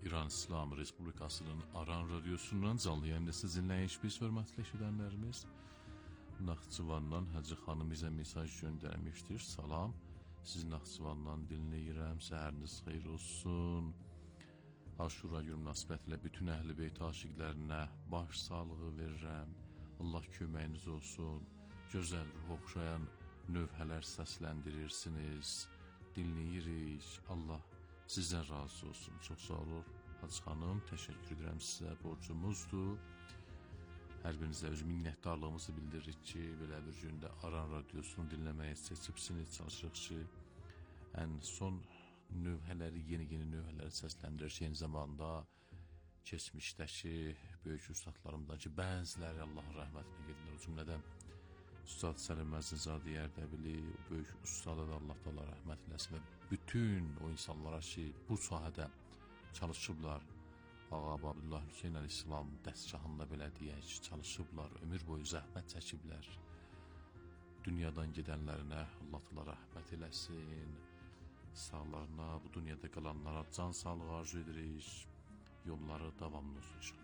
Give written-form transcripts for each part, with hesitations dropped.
İran İslam Respublikasının Aran Radyosu'ndan canlı yayında sizinle biz hörmətli eşidənlərimiz. Naxçıvandan Hacı xanım bizə mesaj göndərmişdir. Salam, siz Naxçıvandan dinləyirəm, səhəriniz xeyir olsun. Aşura günü münasibətilə bütün əhl-i beyt aşiqlərinə baş sağlığı verirəm. Allah köməyiniz olsun. Gözəl ruh oxşayan növhələr səsləndirirsiniz. Dinləyirik. Allah sizdən razı olsun. Çox sağ olun Hacı xanım. Təşəkkür edirəm sizə. Borcumuzdur. Hər birinizə öz minnətdarlığımızı bildiririk ki, belə bir gündə Aran Radyosunu dinləməyə seçibsiniz. Çalışırıq ki, ən son növhələri, yeni növhələri səsləndirir. Eyni zamanda keçmişdəki böyük ustadlarımdan ki, bəziləri Allahın rəhmətinə gedirlər. O cümlədən Üstad Səlim Məznizadə Ərdəbili, o böyük ustada da Allah da rəhmət eləsin və bütün o insanlara ki, bu sahədə çalışıblar, Ağa Abdullah Hüseyn Əl-İslam dəstgahında belə deyək, çalışıblar, ömür boyu zəhmət çəkiblər. Dünyadan gedənlərinə Allah da rəhmət eləsin, sağlarına, bu dünyada qalanlara can sağlığı arzu edirik, yolları davamlı olsun inşallah.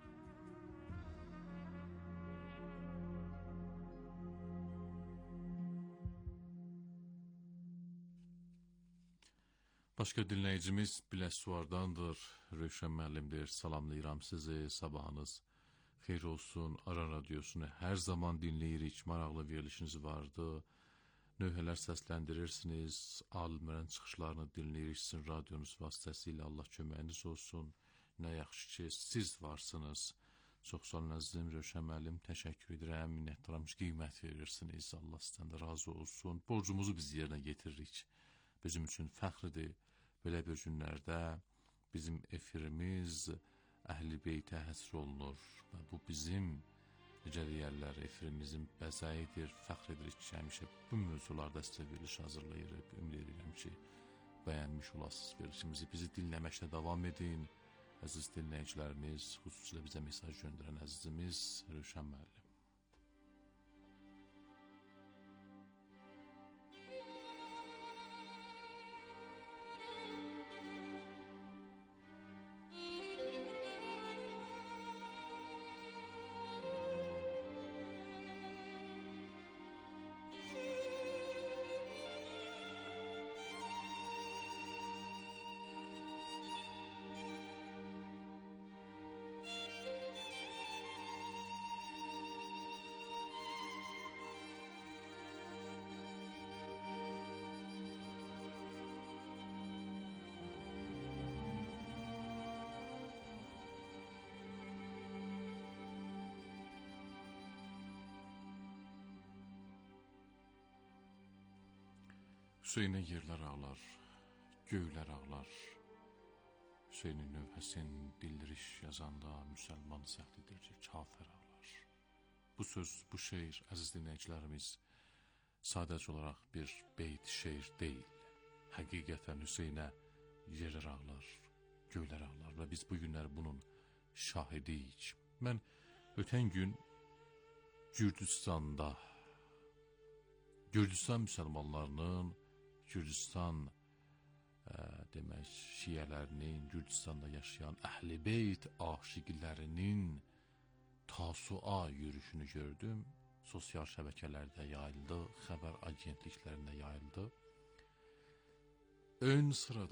Başqa dinləyicimiz Biləs Suvardandır, Rövşən müəllimdir, salamlayıram sizi, sabahınız xeyir olsun, Aran Radyosunu hər zaman dinləyirik, maraqlı verilişiniz vardı, növhələr səsləndirirsiniz, alimlərin çıxışlarını dinləyirik, sizin radyonuz vasitəsilə Allah köməyiniz olsun, nə yaxşı ki, siz varsınız, çox sağ olun əzizim Rövşən müəllim, təşəkkür edirəm, minnətdaram ki, qiymət verirsiniz, Allah sizdən də razı olsun, borcumuzu biz yerinə getiririk. Bizim üçün fəxridir, belə bir günlərdə bizim efirimiz Əhl-i Beytə həsr olunur və bu bizim, necə deyərlər, efirimizin bəzəyidir, fəxr edirik ki, həmişə bu mövzularda sizə veriliş hazırlayırıq, ümid edirəm ki, bəyənmiş olasınız verilişimizi, bizi dinləməklə davam edin, əziz dinləyicilərimiz, xüsusilə bizə mesaj göndərən əzizimiz Rövşən müəllim. Hüseynə yerlər ağlar, göylər ağlar, Hüseynin növhəsin bildiriş yazanda müsəlman səhlidir ki, kafir ağlar. Bu söz, bu şeir, əziz dinləyicilərimiz, sadəcə olaraq bir beyt şeir deyil. Həqiqətən Hüseynə yerlər ağlar, göylər ağlar və biz bu günlər bunun şahidiyik. Mən ötən gün Gürcüstan müsəlmanlarının, Gürcüstan demək şiyələrinin, Gürcüstanda yaşayan Əhl-i Beyt aşiqlərinin Tasua yürüşünü gördüm. Sosial şəbəkələrdə yayıldı, xəbər agentliklərində yayıldı. Ön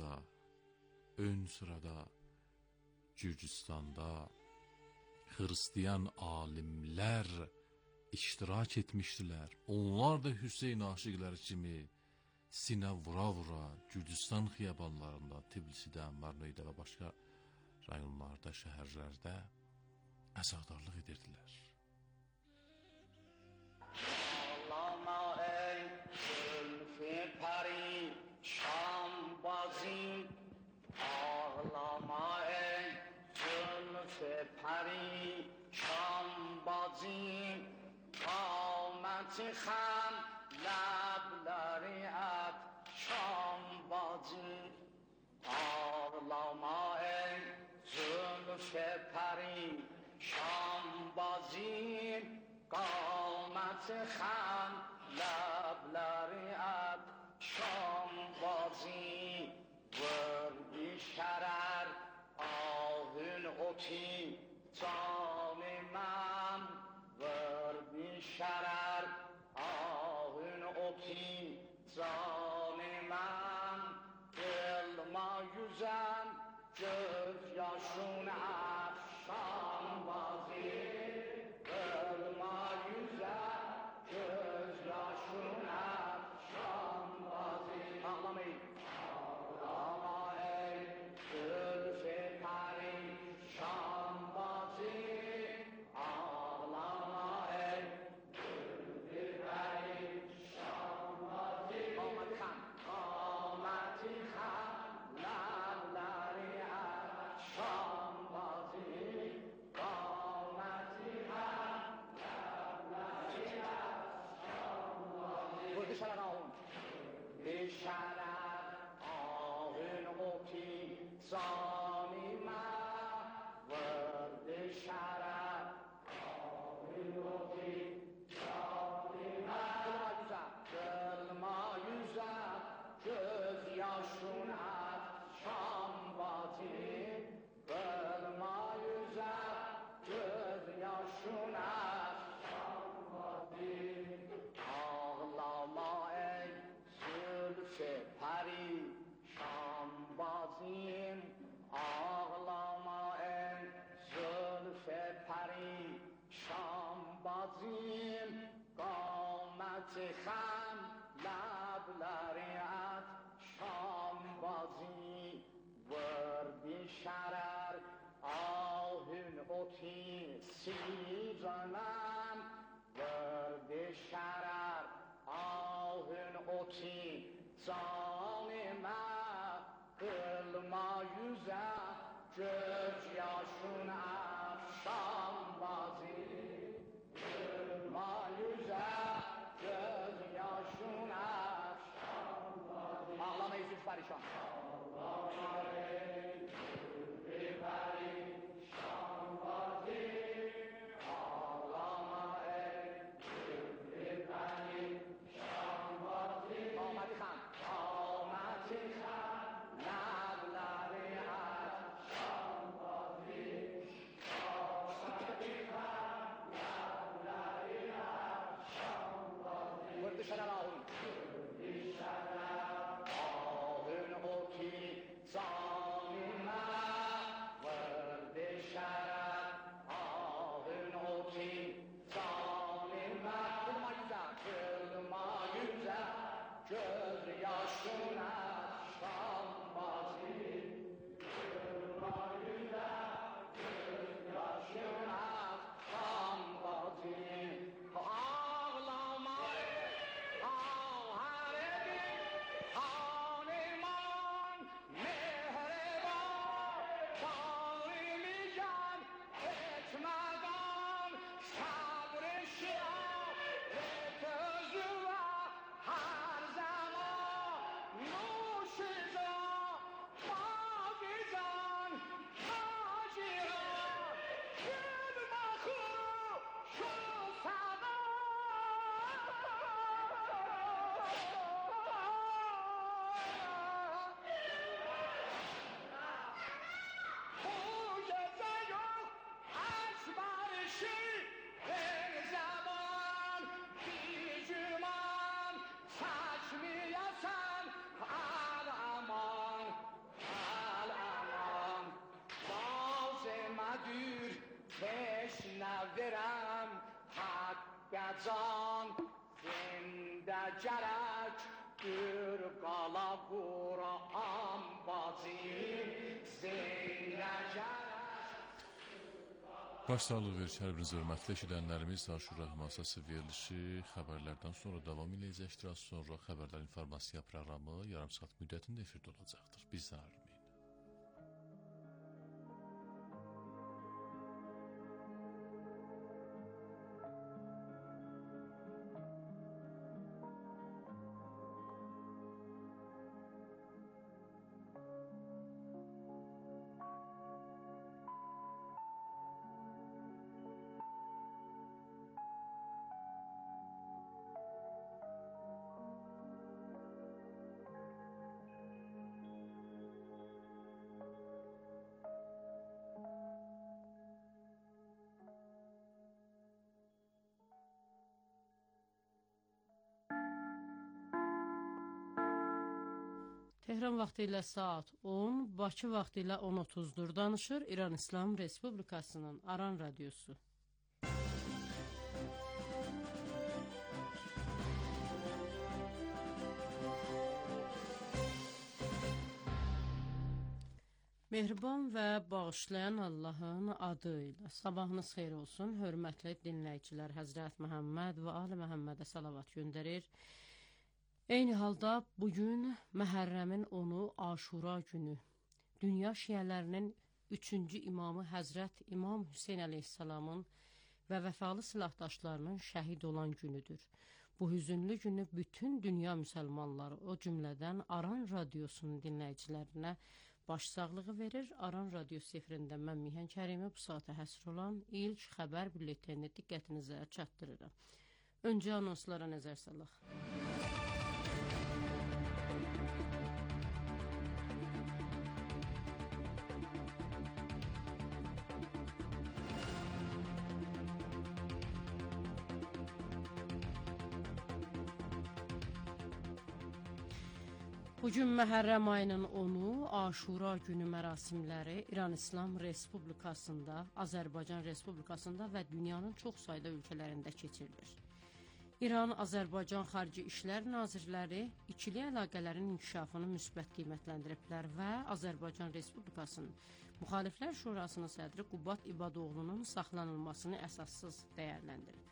sırada Gürcüstanda Hristiyan alimlər iştirak etmişdilər. Onlar da Hüseyn aşiqləri kimi sinə vura-vura Gürcüstan xiyabanlarında, Tbilisidə, Marnoyda və başqa rayonlarda, şəhərlərdə əzadarlıq edirdilər. Ağlama ey zülfü pəri şam bazim, ağlama ey zülfü pəri şam bazim, qaməti xəm لبلری ات شام بازی ağlama ey zülf peri şam bازی قامت خم لبلری ات شام بازی وردی شرر اوتی جان من وردی شرر آهن اوتی جان من دل ما yüzem göz yaşın afşan bazı dil ma yüzem göz yaşın afşan bazı ağlamayın ağlama ey zülfü perişan bazı ağlama ey zülfü perişan bazı قامت خم قامتی خم لبلری شام بازی قامتی خم لبلری شام بازی برد شرر آهون به شرر آهون اوتی زانی من ورد شرر آهون اوتی زانی من دل ما yüzem göz yaşın şam batı dil ma yüzem göz yaşın şam batı ağlama ey zülfü perişan bazım ağlama ey zülfü perişan bazım قامت خم لبلری از شام بازی وردی شرر آهن اوتی سیزنم وردی شرر آهن اوتی زان من دل ما yüzem göz yaşın afşan bazı ما yüzem göz yaşın afşan ağlama ey zülfü perişan ağlama ey zülfü perişan bazı ağlama ey zülfü perişan bazı قامتی خم قامتی خم لبلری از شام بازی قامتی خم ورد شرر آهون آهون اوتی زانی من ورد شرر آهون اوتی زانی من دل ما yüzem göz yaşın şam bazı dil ma yüzem göz yaşın şam bazı ağlama خانمان مهربان دائمی جان اتمدان صبر شاه تجوا هر زمان نوش جان باقی جان ماجران دل مخور شو تشنورم حق جان زنده جرک دور قالا قرآن بازی زنده جرک Başsağlığı verir hər biriniz hörmətli eşidənlərimiz. Aşura Həmasası verilişi xəbərlərdən sonra davam eləyəcəkdir. Az sonra xəbərlər informasiya proqramı yarım saat müddətində efirdə olacaqdır. Bizdən ayrılmayın. Tehran vaxtı ilə saat 10, Bakı vaxtı ilə 10:30-dur. Danışır İran İslam Respublikasının Aran Radiosu. Mehriban və bağışlayan Allahın adı ilə sabahınız xeyir olsun. Hörmətli dinləyicilər, Həzrət Məhəmməd və Ali Məhəmmədə salavat göndərir. Eyni halda bugün Məhərrəmin 10-u Aşura günü. Dünya şiələrinin 3-cü imamı Həzrət İmam Hüseyn əleyhissalamın və vəfalı silahdaşlarının şəhid olan günüdür. Bu hüzünlü günü bütün dünya müsəlmanları, o cümlədən Aran Radiosunun dinləyicilərinə başsağlığı verir. Aran Radiosu efirində mən Mihan Kərimi bu saata həsr olan ilk xəbər bülletenini diqqətinizə çatdırıram. Öncə anonslara nəzər salaq. Bugün Məhərrəm ayının 10-u Aşura günü mərasimləri İran İslam Respublikasında, Azərbaycan Respublikasında və dünyanın çox sayda ölkələrində keçirilir. İran, Azərbaycan Xarici İşlər Nazirləri ikili əlaqələrin inkişafını müsbət qiymətləndiriblər və Azərbaycan Respublikasının Müxaliflər Şurasının sədri Qubbat İbadoğlu'nun saxlanılmasını əsassız dəyərləndirib.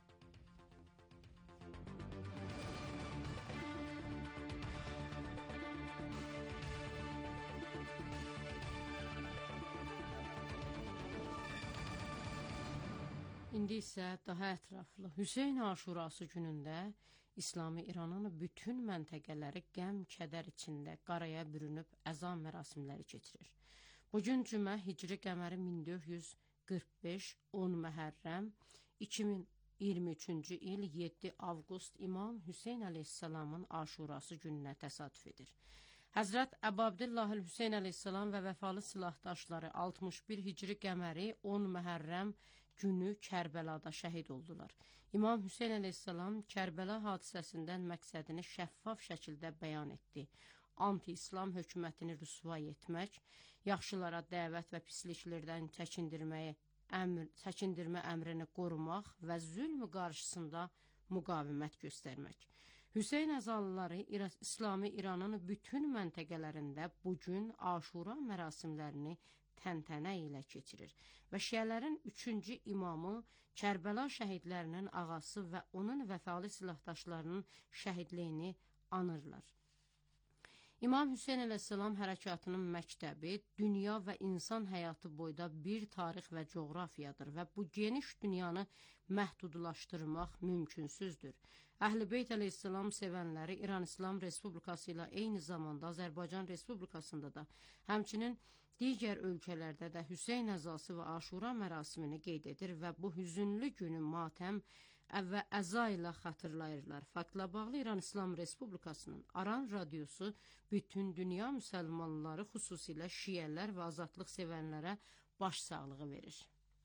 İndi isə daha ətraflı Hüseyn Aşurası günündə İslami İranın bütün məntəqələri qəm, kədər içində qaraya bürünüb əzan mərasimləri keçirir. Bugün cümə Hicri qəməri 1445 10 Məhərrəm 2023-cü il 7 avqust İmam Hüseyn əleyhissalamın Aşurası gününə təsadüf edir. Həzrət Əbu Abdillahil Hüseyn əleyhissalam və vəfalı silahdaşları 61 Hicri qəməri 10 Məhərrəm günü Kərbəlada şəhid oldular. İmam Hüseyn əleyhissalam Kərbəla hadisəsindən məqsədini şəffaf şəkildə bəyan etdi. Anti-İslam hökumətini rüsvay etmək, yaxşılara dəvət və pisliklərdən çəkindirmə əmrini qorumaq və zülmü qarşısında müqavimət göstərmək. Hüseyn əzalıları İslami İranın bütün məntəqələrində bugün Aşura mərasimlərini təntənə ilə keçirir və şiələrin 3-cü imamı Kərbəla şəhidlərinin ağası və onun vəfalı silahdaşlarının şəhidliyini anırlar. İmam Hüseyn əleyhissalam hərəkatının məktəbi dünya və insan həyatı boyda bir tarix və coğrafiyadır və bu geniş dünyanı məhdudlaşdırmaq mümkünsüzdür. Əhl-i Beyt əleyhissalam sevənləri İran İslam Respublikası ilə eyni zamanda Azərbaycan Respublikasında da, həmçinin digər ölkələrdə də Hüseyn əzası və Aşura mərasimini qeyd edir və bu hüzünlü günü matəm və əza ilə xatırlayırlar. Faktla bağlı İran İslam Respublikasının Aran Radiosu bütün dünya müsəlmanları, xüsusilə şiələr və azadlıq sevənlərə başsağlığı verir.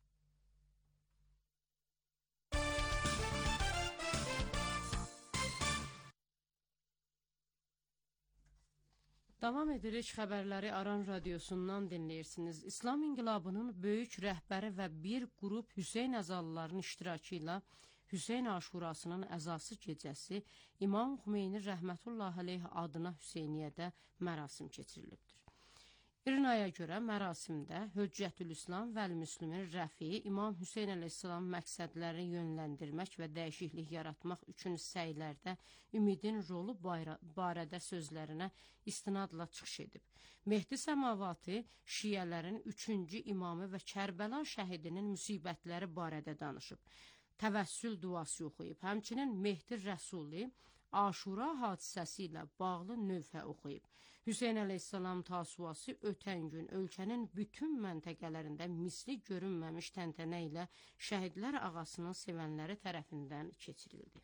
Davam edirik xəbərləri Aran Radiosundan dinləyirsiniz. İslam İnqilabının böyük rəhbəri və bir qrup Hüseyn əzalıların iştirakı ilə Hüseyn Aşurasının əzası gecəsi İmam Xümeyni rəhmətullah aleyh adına Hüseyniyyədə mərasim keçirilibdir. İrnaya görə mərasimdə Höccətül-İslam vəl-Müslümin rəfiyi İmam Hüseyn əleyhissalam məqsədləri yönləndirmək və dəyişiklik yaratmaq üçün səylərdə ümidin rolu barədə sözlərinə istinadla çıxış edib. Mehdi Səmavatı şiələrin 3-cü imamı və Kərbəla şəhidinin müsibətləri barədə danışıb. Təvəssül duası oxuyub. Həmçinin Mehdi Rəsuli Aşura hadisəsi ilə bağlı növhə oxuyub. Hüseyn əleyhissalam tasuası ötən gün ölkənin bütün məntəqələrində misli görünməmiş təntənə ilə şəhidlər ağasının sevənləri tərəfindən keçirildi.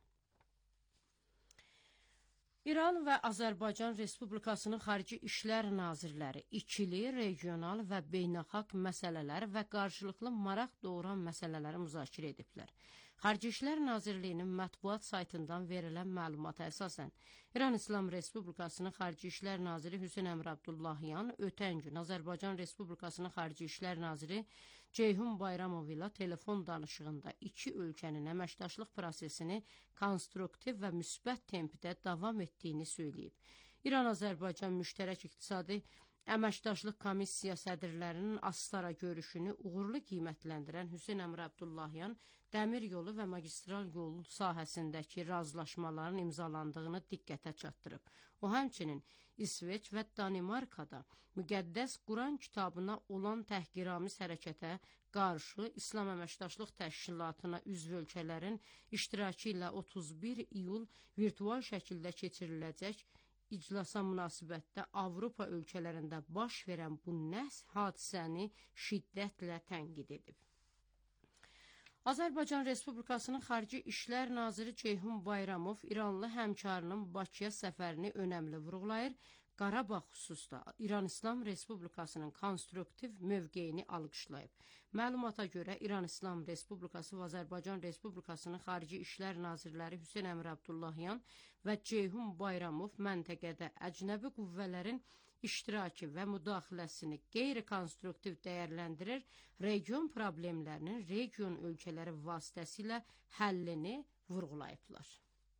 İran və Azərbaycan Respublikasının Xarici İşlər Nazirləri ikili, regional və beynəlxalq məsələlər və qarşılıqlı maraq doğuran məsələləri müzakirə ediblər. Xarici İşlər Nazirliyinin mətbuat saytından verilən məlumata əsasən, İran İslam Respublikasının Xarici İşlər Naziri Hüseyn Əmir Abdullahyan ötən gün Azərbaycan Respublikasının Xarici İşlər Naziri Ceyhun Bayramov ilə telefon danışığında iki ölkənin əməkdaşlıq prosesini konstruktiv və müsbət tempdə davam etdiyini söyləyib. İran-Azərbaycan Müştərək İqtisadi Əməkdaşlıq Komissiya sədrlərinin Astara görüşünü uğurlu qiymətləndirən Hüseyn Əmir Abdullahyan dəmir yolu və magistral yol sahəsindəki razılaşmaların imzalandığını diqqətə çatdırıb. O həmçinin İsveç və Danimarkada müqəddəs Quran kitabına olan təhqiramiz hərəkətə qarşı İslam Əməkdaşlıq Təşkilatına üzv ölkələrin iştirakı ilə 31 iyul virtual şəkildə keçiriləcək iclasa münasibətdə Avropa ölkələrində baş verən bu nəhs hadisəni şiddətlə tənqid edib. Azərbaycan Respublikasının Xarici İşlər Naziri Ceyhun Bayramov İranlı həmkarının Bakıya səfərini önəmli vurğulayır. Qarabağ xüsusda İran İslam Respublikasının konstruktiv mövqeyini alqışlayıb. Məlumata görə İran İslam Respublikası və Azərbaycan Respublikasının Xarici İşlər Nazirləri Hüseyn Əmir Abdullahyan və Ceyhun Bayramov məntəqədə əcnəbi qüvvələrin iştirakı və müdaxiləsini qeyri-konstruktiv dəyərləndirir, region problemlərinin region ölkələri vasitəsilə həllini vurğulayıblar.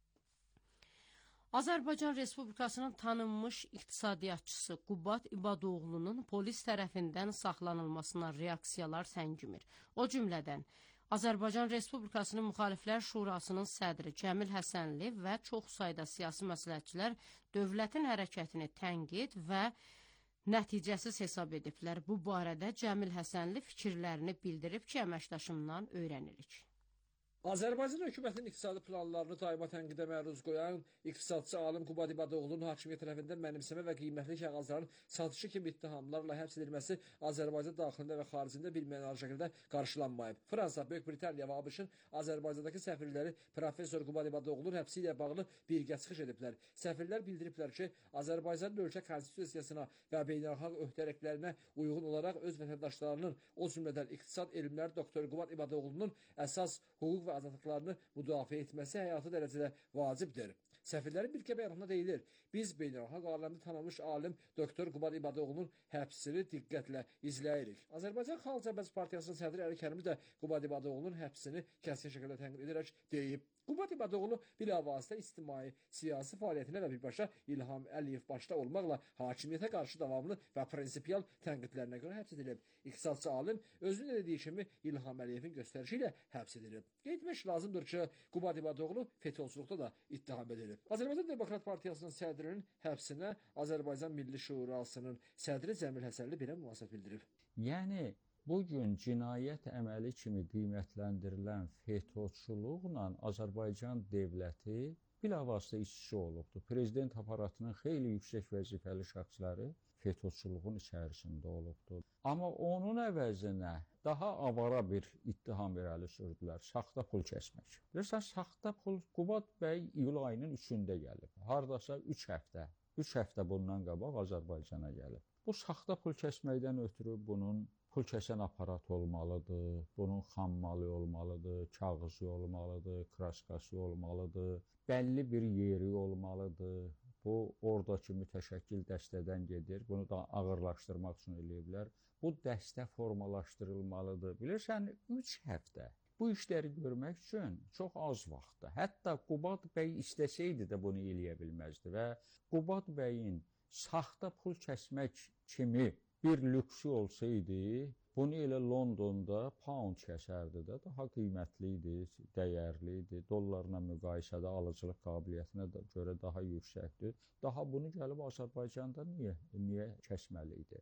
Azərbaycan Respublikasının tanınmış iqtisadiyyatçısı Qubad İbadoğlu'nun polis tərəfindən saxlanılmasına reaksiyalar səngimir. O cümlədən Azərbaycan Respublikasının Müxaliflər Şurasının sədri Cəmil Həsənli və çox sayda siyasi məsləhətçilər dövlətin hərəkətini tənqid və nəticəsiz hesab ediblər. Bu barədə Cəmil Həsənli fikirlərini bildirib ki, əməkdaşımdan öyrənirik. Azərbaycan hökumətinin iqtisadi planlarını daima tənqidə məruz qoyan iqtisadçı alim Qubad İbadoğlu'nun hakimiyyət tərəfindən mənimsəmə və qiymətli kağızların satışı kimi ittihamlarla həbs edilməsi Azərbaycan daxilində və xaricində bilməyən şəkildə qarşılanmayıb. Fransa, Böyük Britaniya və ABŞ-ın Azərbaycandakı səfirləri professor Qubad İbadoğlu'nun həbsi ilə bağlı birgə çıxış ediblər. Səfirlər bildiriblər ki, Azərbaycanın ölkə konstitusiyasına və beynəlxalq öhdəliklərinə uyğun olaraq öz vətəndaşlarının, o cümlədən iqtisad elmləri doktor Qubad İbadoğlu'nun əsas hüquq və azadlıqlarını müdafiə etməsi həyati dərəcədə vacibdir. Səfirlərin birgə bəyanatında deyilir, biz beynəlxalq aləmdə tanınmış alim doktor Qubad İbadoğlu'nun həbsini diqqətlə izləyirik. Azərbaycan Xalq Cəbhəsi Partiyasının sədri Əli Kərimi də Qubad İbadoğlu'nun həbsini kəskin şəkildə tənqid edərək deyib. Qubad İbadoğlu bilavasitə ictimai, siyasi fəaliyyətinə və birbaşa İlham Əliyev başda olmaqla hakimiyyətə qarşı davamlı və prinsipial tənqidlərinə görə həbs edilib. İqtisadçı alim özünün dediyi kimi İlham Əliyevin göstərişi ilə həbs edilib. Qeyd etmək lazımdır ki, Qubad İbadoğlu FETÖ-çülükdə da ittiham edilib. Azərbaycan Demokrat Partiyasının sədrinin həbsinə Azərbaycan Milli Şurasının sədri Cəmil Həsənli belə münasibət bildirib. Yəni bugün cinayət əməli kimi qiymətləndirilən FETÖ-çılıqla Azərbaycan dövləti bilavasitə işçi olubdur. Prezident aparatının xeyli yüksək vəzifəli şəxsləri FETÖ-çılığın içərisində olubdur. Amma onun əvəzinə daha avara bir ittiham irəli sürdülər, saxta pul kəsmək. Bilirsən, saxta pul Qubad bəy iyul ayının 3-də gəlib. Hardasa 3 həftə bundan qabaq Azərbaycana gəlib. Bu saxta pul kəsməkdən ötürü bunun pul kəsən aparat olmalıdır, bunun xammalı olmalıdır, kağızı olmalıdır, kraskası olmalıdır, bəlli bir yeri olmalıdır. Bu, oradakı mütəşəkkil dəstədən gedir, bunu da ağırlaşdırmaq üçün eləyiblər. Bu dəstə formalaşdırılmalıdır. Bilirsən, 3 həftə. Bu işləri görmək üçün çox az vaxtda. Hətta Qubad bəy istəsəydi də bunu eləyə bilməzdi və Qubad bəyin saxta pul kəsmək kimi bir lüksü olsaydı, bunu elə Londonda pound kəsərdi də, daha qiymətli idi, dəyərli idi, dollarla müqayisədə alıcılıq qabiliyyətinə görə daha yüksəkdir. Daha bunu gəlib Azərbaycanda niyə kəsməli idi?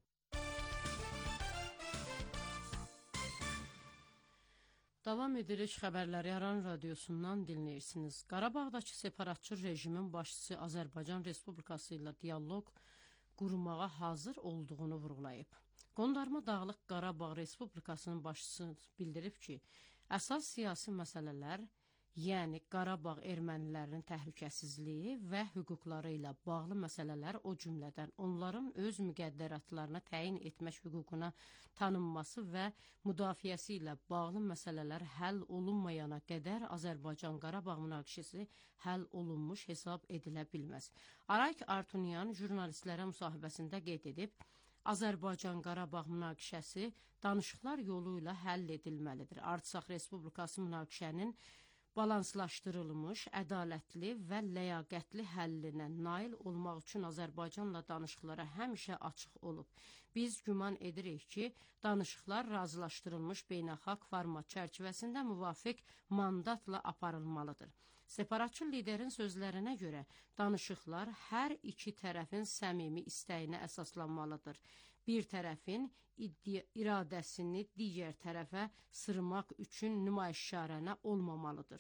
Davam edirik xəbərləri Aran radiosundan dinləyirsiniz. Qarabağdakı separatçı rejimin başçısı Azərbaycan Respublikası ilə dialoq qurmağa hazır olduğunu vurğulayıb. Qondarma Dağlıq Qarabağ Respublikasının başçısı bildirib ki, əsas siyasi məsələlər yəni Qarabağ ermənilərinin təhlükəsizliyi və hüquqları ilə bağlı məsələlər, o cümlədən onların öz müqəddəratlarına təyin etmək hüququna tanınması və müdafiəsi ilə bağlı məsələlər həll olunmayana qədər Azərbaycan-Qarabağ münaqişəsi həll olunmuş hesab edilə bilməz. Arayik Artunyan jurnalistlərə müsahibəsində qeyd edib, Azərbaycan-Qarabağ münaqişəsi danışıqlar yolu ilə həll edilməlidir. Artsaq Respublikası münaqişənin balanslaşdırılmış, ədalətli və ləyaqətli həllinə nail olmaq üçün Azərbaycanla danışıqlara həmişə açıq olub. Biz güman edirik ki, danışıqlar razılaşdırılmış beynəlxalq format çərçivəsində müvafiq mandatla aparılmalıdır. Separatçı liderin sözlərinə görə danışıqlar hər iki tərəfin səmimi istəyinə əsaslanmalıdır. Bir tərəfin iradəsini digər tərəfə sırmaq üçün nümayişkarənə olmamalıdır.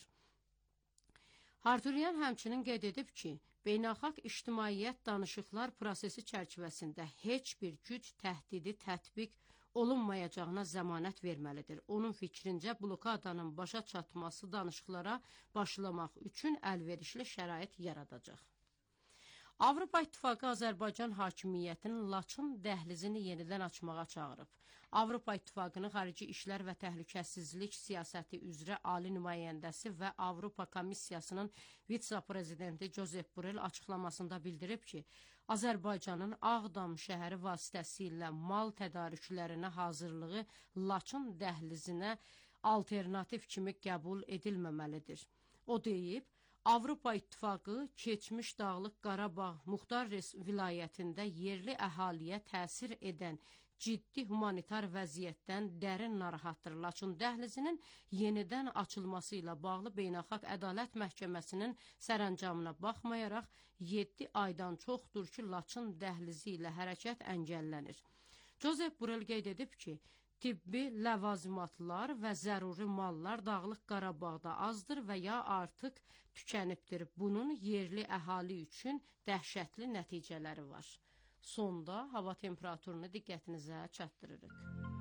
Artunyan həmçinin qeyd edib ki, beynəlxalq ictimaiyyət danışıqlar prosesi çərçivəsində heç bir güc təhdidi tətbiq olunmayacağına zəmanət verməlidir. Onun fikrincə, blokadanın başa çatması danışıqlara başlamaq üçün əlverişli şərait yaradacaq. Avropa İttifaqı Azərbaycan hakimiyyətinin Laçın dəhlizini yenidən açmağa çağırıb. Avropa İttifaqının Xarici İşlər və Təhlükəsizlik Siyasəti üzrə Ali Nümayəndəsi və Avropa Komissiyasının vitse-prezidenti Josep Borrell açıqlamasında bildirib ki, Azərbaycanın Ağdam şəhəri vasitəsilə mal tədarüklərinə hazırlığı Laçın dəhlizinə alternativ kimi qəbul edilməməlidir. O deyib, Avropa İttifaqı keçmiş Dağlıq Qarabağ Muxtar vilayətində yerli əhaliyə təsir edən ciddi humanitar vəziyyətdən dərin narahatdır. Laçın dəhlizinin yenidən açılması ilə bağlı Beynəlxalq Ədalət Məhkəməsinin sərəncamına baxmayaraq 7 aydan çoxdur ki, Laçın dəhlizi ilə hərəkət əngəllənir. Josep Borrell qeyd edib ki, tibbi ləvazimatlar və zəruri mallar Dağlıq Qarabağda azdır və ya artıq tükənibdir. Bunun yerli əhali üçün dəhşətli nəticələri var. Sonda hava temperaturunu diqqətinizə çatdırırıq.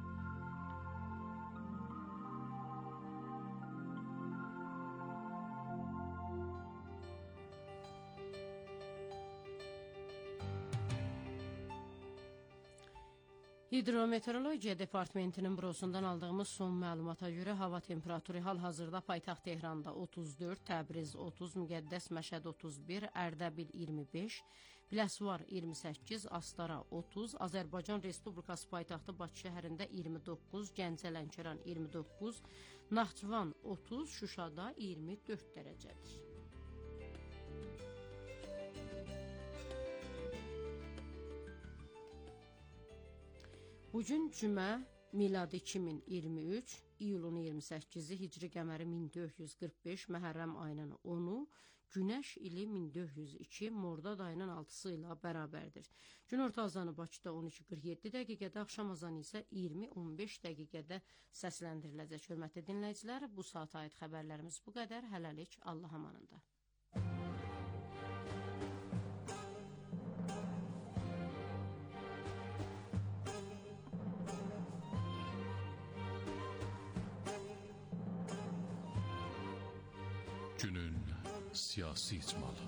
Hidrometeorologiya Departamentinin bürosundan aldığımız son məlumata görə hava temperaturu hal-hazırda paytaxt Tehranda 34, Təbriz 30, Müqəddəs Məşəd 31, Ərdəbil 25, Biləsuvar 28, Astara 30, Azərbaycan Respublikası paytaxtı Bakı şəhərində 29, Gəncə Lənkəran 29, Naxçıvan 30, Şuşada 24 dərəcədir. Bugün cümə, miladi 2023, iyulun 28-i, hicri qəməri 1445, Məhərrəm ayının 10-u, Günəş ili 1402, Mordad ayının 6-sı ilə bərabərdir. Gün orta azanı Bakıda 12:47 dəqiqədə, axşam azanı isə 20:15 dəqiqədə səsləndiriləcək. Hörmətli dinləyicilər, bu saata aid xəbərlərimiz bu qədər. Hələlik, Allah amanında. Günün siyasi icmalı.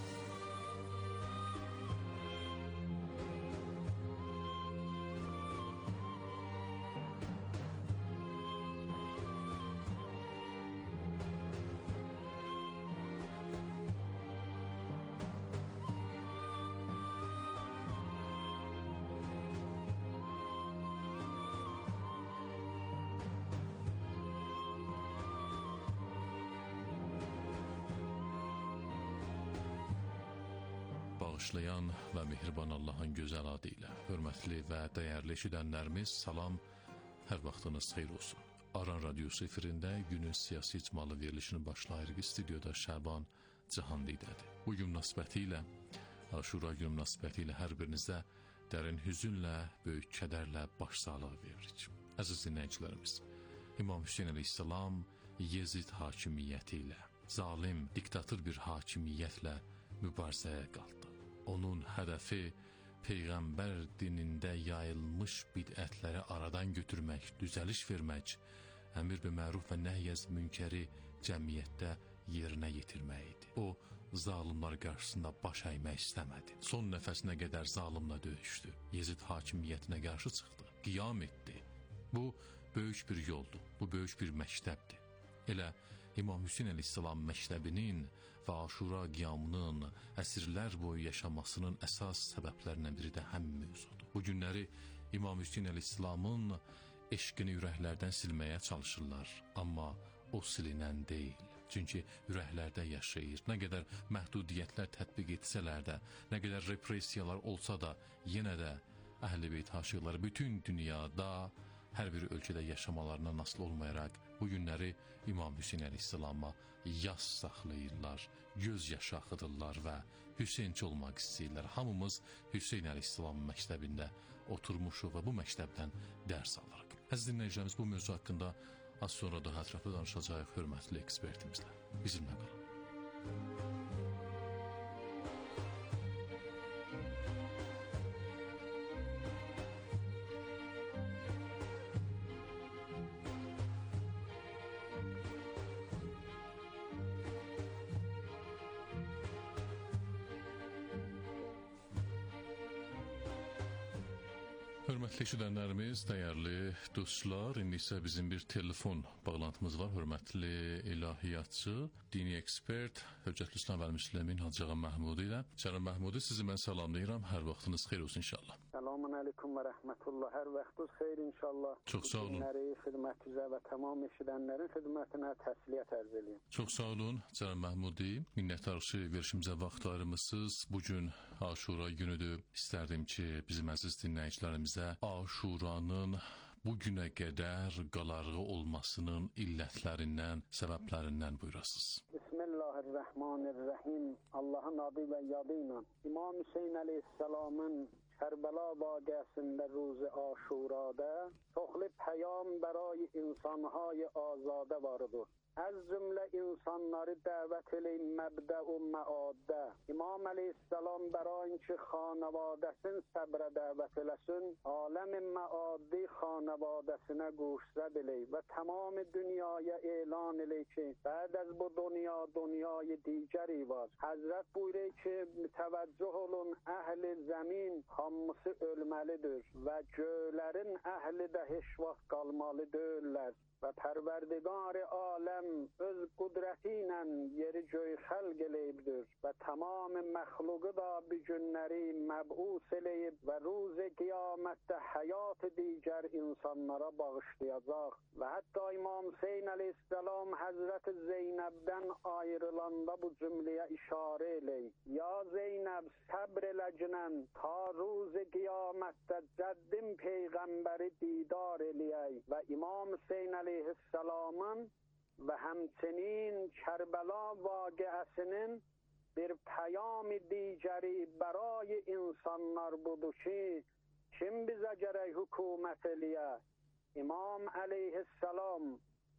Bağışlayan və mehriban Allahın gözəl adı ilə hörmətli və dəyərli eşidənlərimiz, salam, hər vaxtınız xeyir olsun. Aran Radiosu efirində günün siyasi icmalı verilişini başlayırıq. Stüdyoda Şaban Cahandidədir. Bu gün münasibəti ilə, Aşura günü münasibəti ilə hər birinizə dərin hüzünlə, böyük kədərlə başsağlığı veririk. Əziz dinləyicilərimiz, İmam Hüseyin əleyhissalam Yezid hakimiyyəti ilə, zalim, diktator bir hakimiyyətlə mübarizəyə qaldı. Onun hədəfi Peyğəmbər dinində yayılmış bidətləri aradan götürmək, düzəliş vermək, əmr bi məruf və nəhyəz münkəri cəmiyyətdə yerinə yetirmək idi. O, zalimlar qarşısında baş əymək istəmədi. Son nəfəsinə qədər zalimlə döyüşdü. Yezid hakimiyyətinə qarşı çıxdı, qiyam etdi. Bu, böyük bir yoldur, bu böyük bir məktəbdir. Elə İmam Hüseyn əleyhissalam məktəbinin və Aşura qiyamının əsrlər boyu yaşamasının əsas səbəblərindən biri də həmin mövzudur. Bu günləri İmam Hüseyn əleyhissalamın eşqini ürəklərdən silməyə çalışırlar, amma o silinən deyil. Çünki ürəklərdə yaşayır. Nə qədər məhdudiyyətlər tətbiq etsələr də, nə qədər repressiyalar olsa da, yenə də Əhl-i Beyt aşiqləri bütün dünyada hər bir ölkədə yaşamalarına nasıl olmayaraq bu günləri İmam Hüseyn əleyhissalama yas saxlayırlar, göz yaşı axıdırlar və Hüseynçi olmaq istəyirlər. Hamımız Hüseyn əleyhissalam məktəbində oturmuşuq və bu məktəbdən dərs alırıq. Əziz dinləyicilərimiz, bu mövzu haqqında az sonra daha ətraflı danışacağıq hörmətli ekspertimizlə. Bizimlə qalın. Hörmətli eşidənlərimiz, dəyərli dostlar, indi isə bizim bir telefon bağlantımız var. Hörmətli ilahiyyatçı, dini ekspert, Höccətül İslam və Müslimin Hacı Ağa Məhmudi ilə. Cənab Məhmudi, sizi mən salamlayıram. Hər vaxtınız xeyir olsun inşallah. Selamun aleyküm və rəhmətullah. Hər vaxtınız xeyir inşallah. Çox sağ olun. Xidmətinizə və tamam eşidənlərin xidmətinə təsliyyət ərz edeyim. Çox sağ olun, Cənab Məhmudi. Minnətdarıq ki, verişimizə vaxt ayırmışsınız. Bugün Aşura günüdür. İstərdim ki, bizim əziz dinləyicilərimizə Aşuranın bu günə qədər qalarğı olmasının illətlərindən, səbəblərindən buyurasınız. Bismillahirrahmanirrahim. Allahın adı və yadı ilə İmam Hüseyn əleyhissalamın Kərbəla vaqiəsində ruzi Aşurada çoxlu pəyam bəray insanhay azadə vardır. Az cümlə insanları dəvət eləyim məbdə-u məaddə. İmam əleyhissalam bərayin ki, xanavadəsin səbrə dəvət eləsin, aləm-i məaddi xanavadəsinə quşzəd eləyib və tamam dünyaya elan eləyib ki, bəd az bu dünyayı digəri var. Həzrət buyuruyor ki, mütəvəccüh olun, əhl-i zəmin hamısı ölməlidir və göylərin əhli də heç vaxt qalmalı deyirlər. Və pərverdigar-ı aləm öz qudrəti ilə yeri göy xəlq eləyibdir və tamam məxluqu da bu günləri məb'us eləyib və ruz qiyamətdə həyat digər insanlara bağışlayacaq. Və hətta İmam Hüseyn əleyhissalam Həzrət Zeynəbdən ayrılanda bu cümləyə işarə eləyib. Ya Zeynəb, səbr eləcənən ta ruz qiyamətdə cəddim peyğəmbəri didar eləyək və İmam Hüseyn əleyhissalamın və həmçinin Kərbəla vaqiəsinin bir pəyam-ı digəri bəray insanlar budur ki, kim bizə gərək hökumət eləyə? İmam əleyhissalam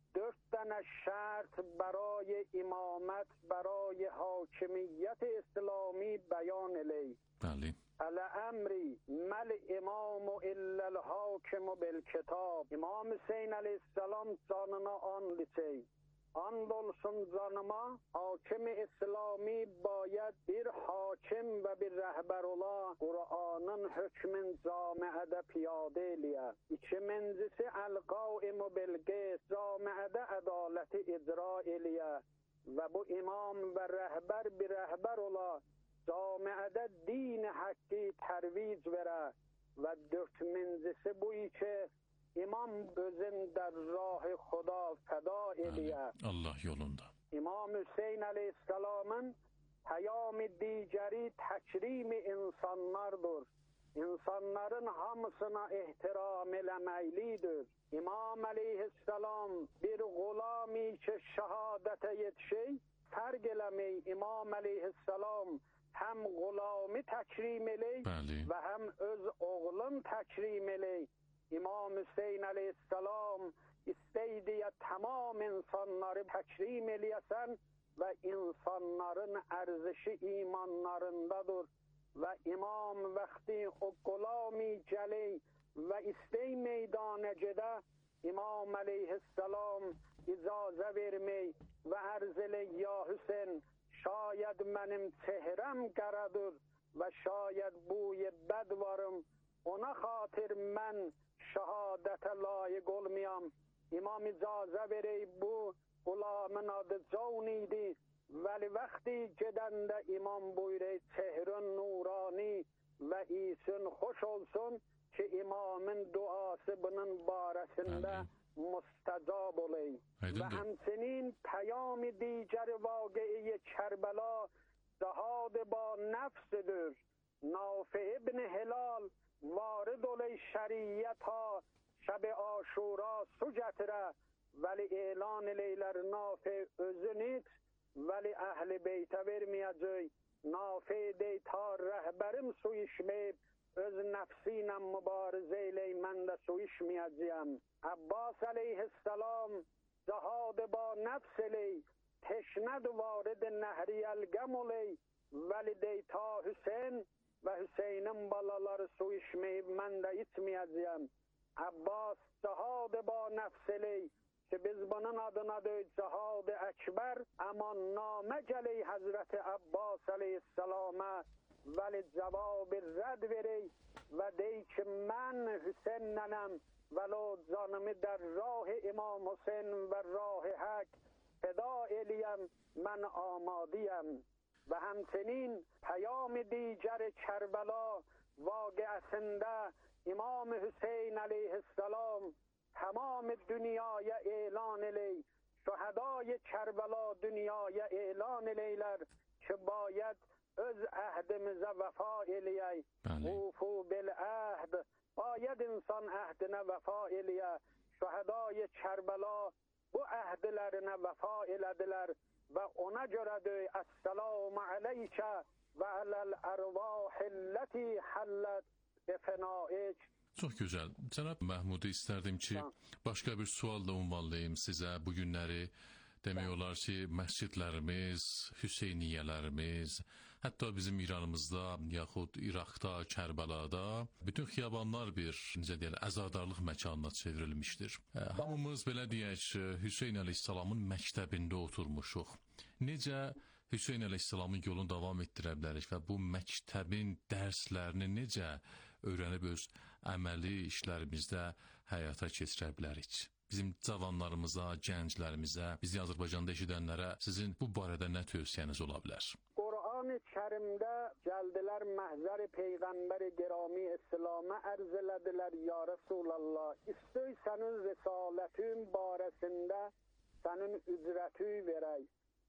4 dənə şərt bəray imamət, bəray hakimiyyət İslami bəyan eləyib. Bəli. Əl-əmri məl-imamu illəl-hakimu bil-kitab. İmam Hüseyn əleyhissalam canına and içey. And olsun canıma, hakim-i İslami bayət bir hakim və bir rəhbər ola, Qur'anın hökmün camiədə piyadə eləyə. İkincisi əl-qaimu bil-qis, camiədə ədaləti icra eləyə. Və bu imam və rəhbər bir rəhbər ola, camiədə din haqqı tərviz verə. Və dördüncüsü bu ki, İmam özün در راه خدا فدا eləyə. Allah yolunda. İmam Hüseyn əleyhissalamın pəyam-ı digəri təkrim insanlardır. İnsanların hamısına ehtiram eləməklidir. İmam əleyhissalam bir qulami ki şəhadətə yetişək, fərq eləmək İmam əleyhissalam həm qulami təkrim elək və həm öz oğlun təkrim elək. İmam Hüseyn əleyhissalam istəydiyə tamam insanları təkrim eləyəsən və insanların ərzişi imanlarındadır. Və imam vaxtı o qulami gəli və istəy meydana gedə, İmam aleyhisselam icazə vermək və ərz elə ya Hüseyin, şayad mənim çehrəm qaradır və şayad buy bəd varım, ona xatir mən şəhadətə layiq olmayam. İmam icazə verək, bu qulamın adı Caun idi. Vəli vaxtı gedəndə imam buyurur, çehrün nurani və isin xoş olsun ki imamın duası bunun barəsində müstəcab olayım. Və həmçinin peyam-ı digər vaqi'i Kərbəla cihad ba nəfsdir. Nafi ibn Hilal varid olay şəriyyətə şəb-i Aşura su gətirə, vəli elan eləylər Nafi özünüz, vəli əhl-i beytə verməyəcək. Nafi dey ta rəhbərim su içməyib, öz nəfsi ilə mübarizə elək, mən də su içməyəcəyəm. Abbas aleyhisselam cihad ba nəfs elək, teşnəd varid nəhri əlqəm olay, vəli dey ta Hüseyin və Hüseynin balaları su içməyib, mən də içməyəcəyəm. Abbas cihad ba nəfs elək, ki biz bunun adına deyik cihad-ı əkbər, amma namə gələk Həzrəti Abbas aleyhisselama, vəli cavab-ı rədd verək və dey ki mən Hüseyin nənəm, vəlo canımı در راه İmam Hüseyin və rah-ı haq feda eləyəm, mən amadiyəm. Və həmçinin peyam-ı digər Kərbəla vaqiəsində İmam Hüseyin aleyhisselam tamam dünyaya elan eley, şühedai Kərbəla dünyaya elan eleylər ki bayət öz əhdimizə vəfa eləyək. Ufu bil əhd, bayət insan əhdinə vəfa eləyə. Şühedai Kərbəla bu əhdlərinə vəfa elədilər və ona görədir Əssəlamu aleykə və aləl ərvahilləti həllət bifənaik. Çox gözəl. Cənab Məhmudu istərdim ki, başqa bir sualla ünvanlayım sizə bu günləri. Demək olar ki, məscidlərimiz, Hüseyniyyələrimiz, hətta bizim İranımızda, yaxud İraqda, Kərbəlada bütün xiyabanlar bir, necə deyək, əzadarlıq məkanına çevrilmişdir. Hamımız belə deyək, Hüseyn əleyhissalamın məktəbində oturmuşuq. Necə Hüseyn əleyhissalamın yolunu davam etdirə bilərik və bu məktəbin dərslərini necə öyrənib öz əməli işlərimizdə həyata keçirə bilərik? Bizim cavanlarımıza, gənclərimizə, bizi Azərbaycanda eşidənlərə sizin bu barədə nə tövsiyəniz ola bilər? Qur'an-ı Kərimdə gəldilər məhzər-i Peyğəmbər-i Girami İslam'a ərz elədilər, ya Rasulallah, istəy sənin risalətün barəsində sənin ücrətü verək.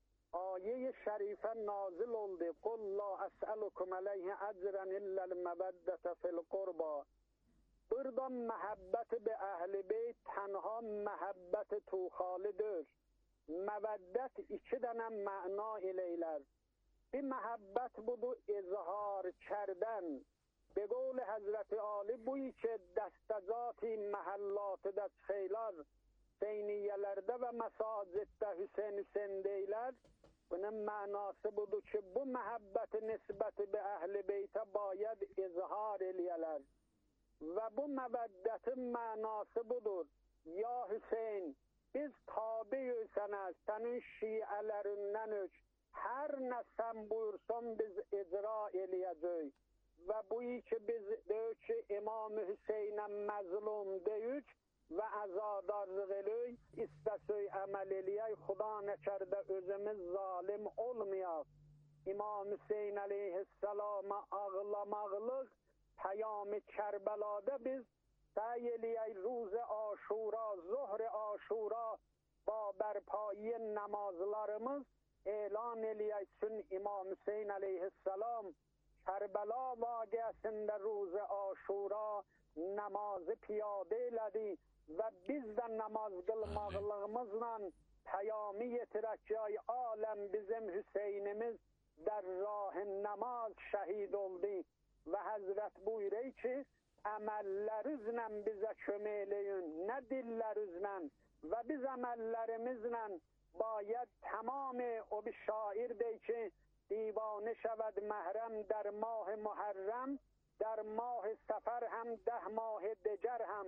Ayə-i şərifə nazil oldu. Qul la əsəlukum əleyhi əcrən illəl məbəddətə fil qurba. Burada məhəbbəti bi əhl-i beyt tənha məhəbbəti tuxalidir. Məvəddət iki dənə məna eləylər. Bir məhəbbət budur izhar kərdən. Be qol Həzrəti Ali buy ki dəstəcati məhəllatı xeylar, Hüseyniyyələrdə və məsaciddə Hüseyn deylər. Bunun mənası budur ki, bu məhəbbəti nisbəti bi əhl-i beytə bayəd izhar eləyələr. Və bu məvəddətin mənası budur. Ya Hüseyin, biz tabi-yük sənə, sənin şiələrindən öç. Hər nə sən buyursan biz icra eləyəcək. Və bu ki biz deyik ki, İmam Hüseynə məzlum deyik və əzadarlıq eləyik, istəsək əməl eləyək, xuda nəkərdə özümüz zalim olmayaq. İmam Hüseyn əleyhissalama ağlamaqlıq, peyam-ı Kərbəlada biz səy eləyək روز Aşura, zuhr Aşura ba bərpایی namazlarımız elan eləyək sün İmam Hüseyn əleyhissalam Kərbəla vaqiəsində روز Aşura namazı piyadə elədi və biz də namaz qılmaqlığımızla peyamı yetirək ki, ay aləm bizim Hüseynimiz در راه namaz şəhid oldu. Və Həzrət buyurur ki, əməllərinizlə bizə kömək eləyin, nə dillərinizlə və biz əməllərimizlə bayəd tamamı o bir şair deyir ki, divanə şəvəd məhrəm در ماه محرم در ماه سفر هم 10 ماه دگر هم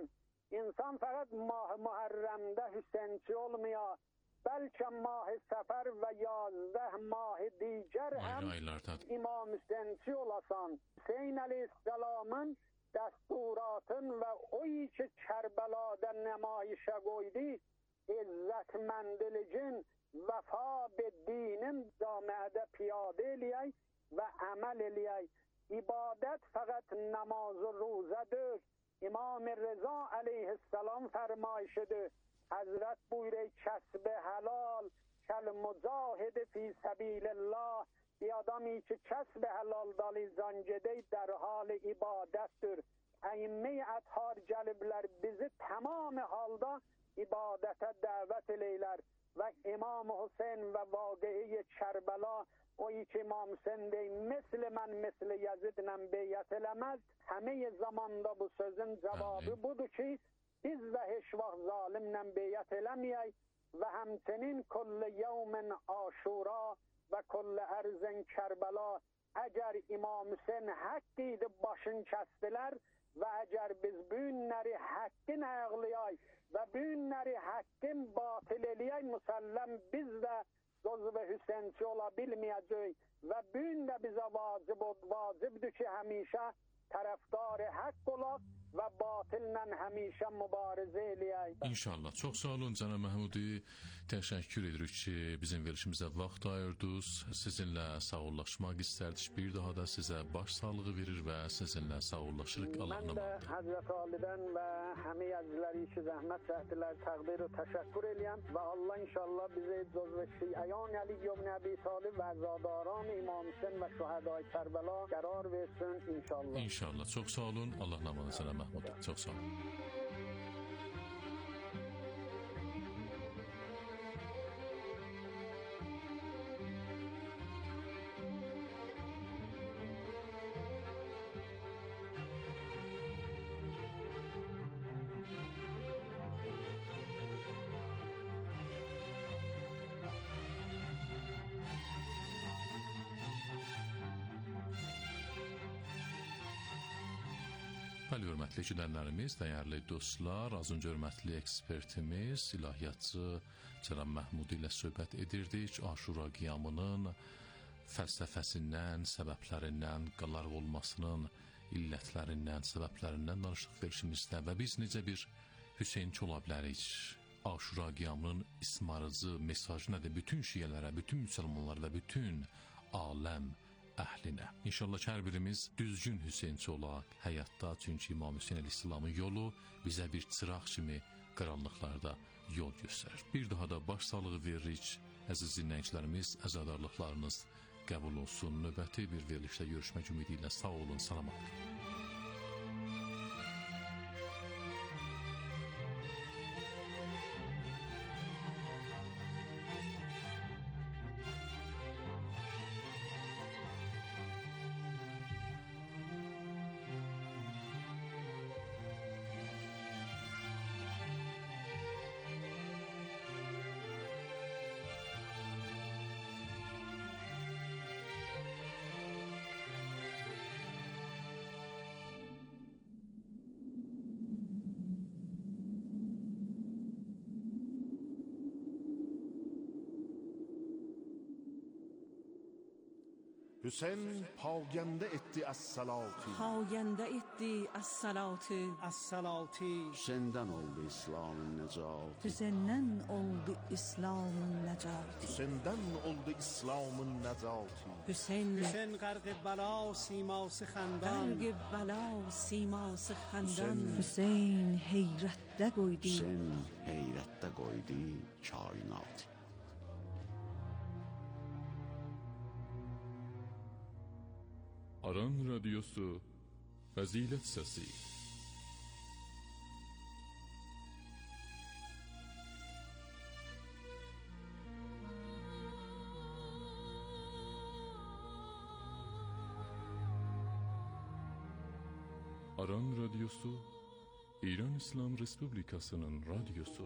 İnsan fəqət mah Muharrəmdə Hüseynçi olmuyor. Bəlkə mah-ı Səfər və 11 mah digər həm İmam Hüseynçi olasan. Hüseyn əleyhissalamın dəsturatın və o ki Kərbəladə nəmayişə qoydu, izzətməndiligin vəfa beddinin camiədə piyadə eləyək və əməl eləyək. İbadət fəqət namaz و روزədir. İmam Rıza əleyhissalam fərmayışıdır. Həzrət buyuruyor kəsb helal kəl mücahid fی səbil الله. Bir adamı ki kəsb helal dalı zancədə در حال ibadətdir. Əimmə əthar gəliblər bizi tamam halda ibadətə dəvət eləylər və İmam Hüseyn və vaqiə Kərbəla o ki İmam Hüseyn dey misli mən misli Yazidlə beyət eləməz. Həmə zamanda bu sözün cavabı budur ki biz də heç vaxt zalimlə beyət eləməyək və həmçinin kulli yevmin Aşura və kulli ərzin Kərbəla. Əgər İmam Hüseyn haqq idi başın kəstilər və əgər biz bu günləri haqqın ayaqlayaq və bu günləri haqqın batil eləyək, müsəlləm biz də cüzv-i Hüseynçi ola bilməyəcək və bu gün də bizə vacibdir ki həmişə tərəfdarı haqq olaq və batillə həmişə mübarizə eləyək. İnşallah. Çox sağ olun cənab Məhmudi. Təşəkkür edirik ki, bizim verilişimizə vaxt ayırdınız. Sizinlə sağollaşmaq istərdik. Bir daha da sizə baş sağlığı verir və sizinlə sağollaşırıq. Allah'ın Mən də Həzrət Alidən və həmi əzizləri ki, zəhmət çəkdilər, təqdir və təşəkkür eləyəm və Allah inşallah bizi cüzv-i şiəyan Əli ibn Əbi Talib və əzadarان İmam Hüseyn və şühədai Kərbəla qərar versin inşallah. İnşallah. Çox sağ olun. Allah namanı sənə Məhmud. Çox sağ olun. Bəli, hörmətli eşidənlərimiz, dəyərli dostlar, az öncə hörmətli ekspertimiz, ilahiyyatçı cənab Məhmudi ilə söhbət edirdik. Aşura qiyamının fəlsəfəsindən, səbəblərindən, qalarıq olmasının illətlərindən, səbəblərindən danışdıq verilişimizdə və biz necə bir Hüseynçi ola bilərik? Aşura qiyamının ismarıcı mesajı nədir? Bütün şiyələrə, bütün müsəlmanlara və bütün aləm əhlinə. İnşallah ki, hər birimiz düzgün Hüseynçi olaq həyatda, çünki İmam Hüseyn əleyhissalamın yolu bizə bir çıraq kimi qaranlıqlarda yol göstərir. Bir daha da baş sağlığı veririk. Əziz dinləyicilərimiz, əzadarlıqlarınız qəbul olsun. Növbəti bir verilişdə görüşmək ümidi ilə sağ olun, salamat olun. Hüseyin pagende etti as-salati. Pagende etti as-salati. As-salati. Hüseyin'den oldu İslam'ın necatı. Hüseyin'den oldu İslam'ın necatı. Hüseyin'den oldu İslam'ın necatı. Hüseyin garg bala siması xandan. Garg bala siması xandan. Hüseyin heyrətdə qoydu. Hüseyin heyrətdə qoydu kainatı. Aran Radyosu Fəzilət Səsi. Aran Radyosu İran İslam Respublikasının radyosu.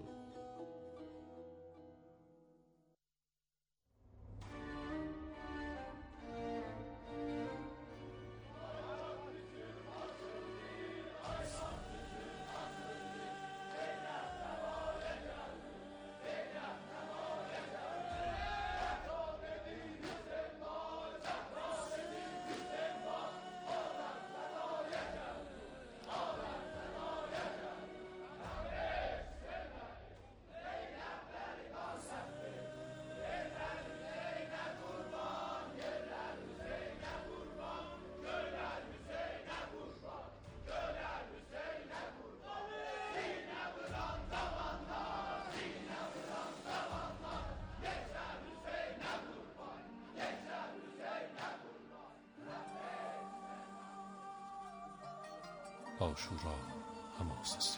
Aşura həmasəsi.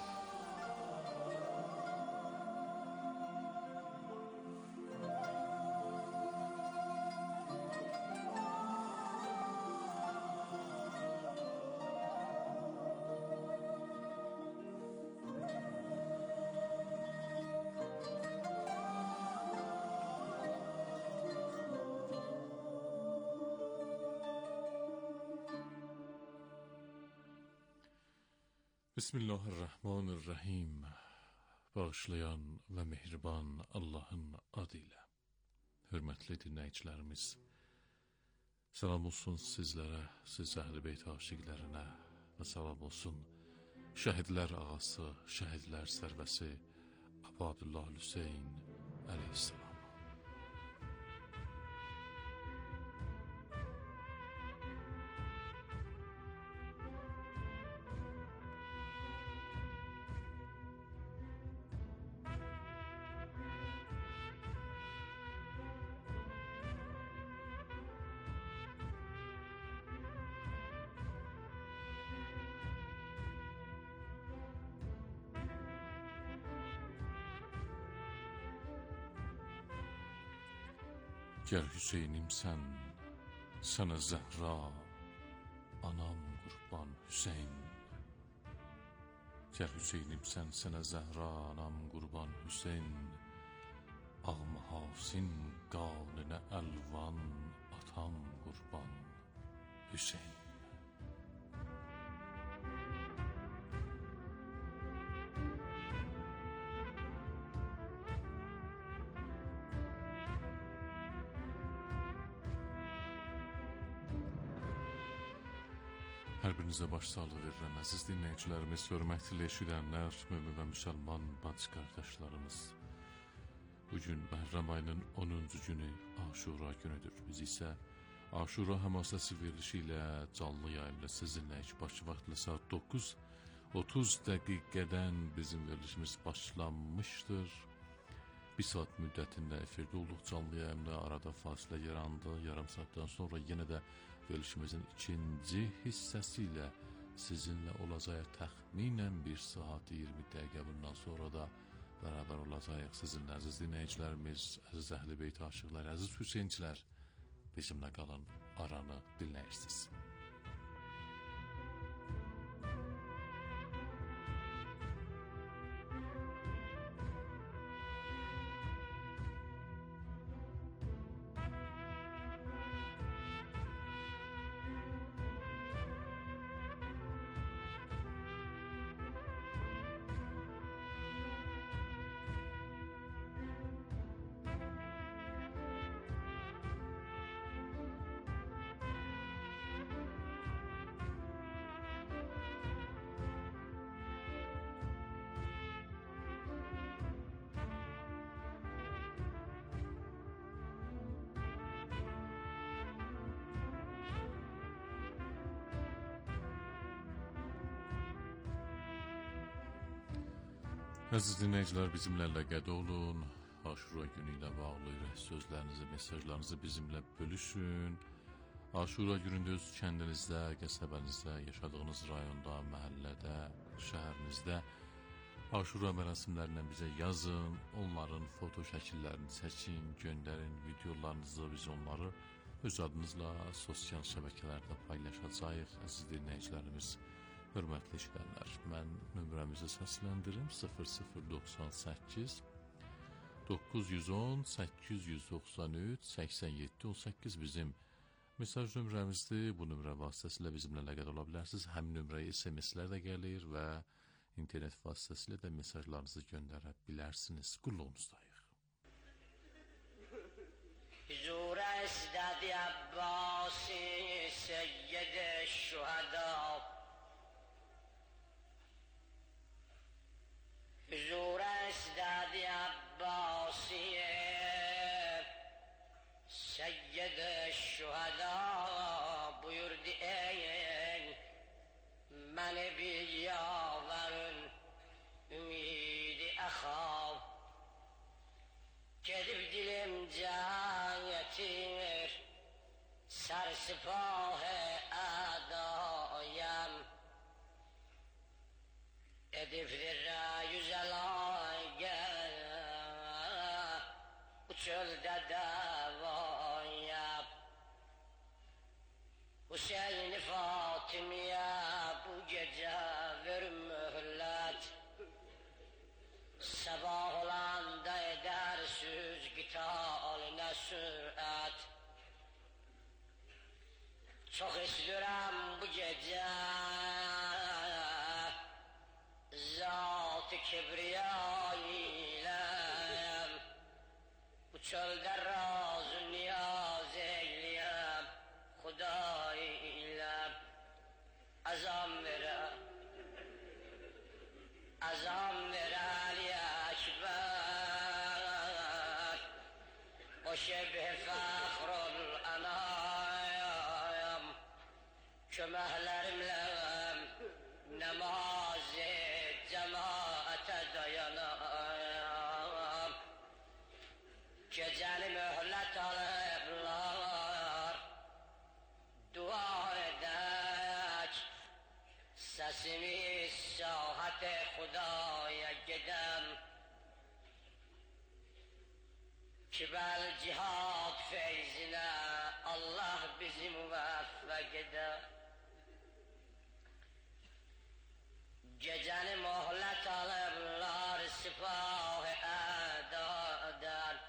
Bismillahirrahmanirrahim. Bağışlayan və mehriban Allahın adıyla. Hörmətli dinləyicilərimiz, salam olsun sizlərə, siz Əhl-i Beyt aşiqlərinə və salam olsun şəhidlər ağası, şəhidlər sərvəsi Abdullah Hüseyn əleyhissalam. Gel Hüseyin'im sen, sana Zəhra, anam qurban Hüseyin. Gel Hüseyin'im sen, sana Zəhra, anam qurban Hüseyin. Ağ mahasin qanına əlvan, atam qurban Hüseyin. Hər birinizə başsağlığı verirəm, əziz dinləyicilərimiz, hörmətli eşidənlər, mömin və müsəlman bacı qardaşlarımız. Bugün Bəhram ayının 10-cu günü Aşura günüdür. Biz isə Aşura həmasəsi verilişi ilə canlı yayımda sizinləyik. Bakı vaxtla saat 9:30 dəqiqədən bizim verilişimiz başlanmışdır. Bir saat müddətində efirdə olduq canlı yayımda, arada fasilə yarandı. Yarım saatdan sonra yenə də verilişimizin ikinci hissəsi ilə sizinlə olacaq. Təxminən 1 saat 20 dəqiqə bundan sonra da bərabər olacaq sizinlə, əziz dinləyicilərimiz, əziz Əhl-i Beyt aşıqları, əziz Hüseynçilər, bizimlə qalın, aranı dinləyirsiniz. Əziz dinləyicilər, bizimlə əlaqədə olun. Aşura günü ilə bağlı sözlərinizi, mesajlarınızı bizimlə bölüşün. Aşura günündə öz kəndinizdə, qəsəbənizdə, yaşadığınız rayonda, məhəllədə, şəhərinizdə Aşura mərasimlərindən bizə yazın. Onların foto şəkillərini çəkin, göndərin, videolarınızı, biz onları öz adınızla sosial şəbəkələrdə paylaşacağıq. Əziz dinləyicilərimiz, hörmətli işlənlər, mən nömrəmizi səsləndirim 0098 910 893 87 18 bizim mesaj nömrəmizdir. Bu nömrə vasitəsilə bizimlə əlaqədə ola bilərsiniz. Həm nömrəyə SMS-lər də gəlir və internet vasitəsilə də mesajlarınızı göndərə bilərsiniz. Qulluğunuzdayıq. Huzur Əsdad Abbasi Seyyid Şühada, Huzur Əsdad Abbasi Seyyid Şühada buyurdu ey məni bir yavarın ümidi əxav, gedib dilim can yetir sərsipah ədayəm, Gedibdir yüzelaga bu çölde davaya Hüseyin Fatimiye bu gece ver mühlet Sabah olanda eder süz gitaline sürat Çok istiyorum bu gece Zat-ı Kibriya ile Bu çölde razı niyaz eyleyem Huda ile Azam vere Ali Ekber O şebih fahrul anayam Kömehlerimle namaz-ı cemaate dayanam Geceni mühlet alıplar Dua edek Sesimiz sahat-ı Hudaya gidem Kibel cihad feyzine Allah bizi muvaffak eder Geceni muhlet alırlar sipah-ı adadan